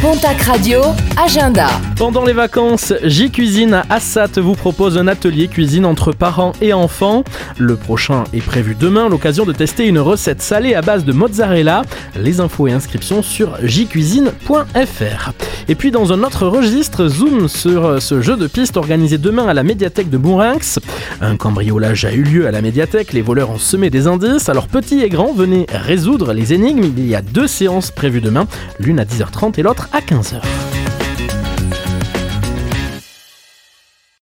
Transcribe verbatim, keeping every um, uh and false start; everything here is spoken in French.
Pontac Radio, agenda. Pendant les vacances, J-Cuisine à Assat vous propose un atelier cuisine entre parents et enfants. Le prochain est prévu demain, l'occasion de tester une recette salée à base de mozzarella. Les infos et inscriptions sur j cuisine point f r. Et puis dans un autre registre, zoom sur ce jeu de piste organisé demain à la médiathèque de Mourinx. Un cambriolage a eu lieu à la médiathèque, les voleurs ont semé des indices. Alors petits et grands, venez résoudre les énigmes. Il y a deux séances prévues demain, l'une à dix heures trente et l'autre à quinze heures.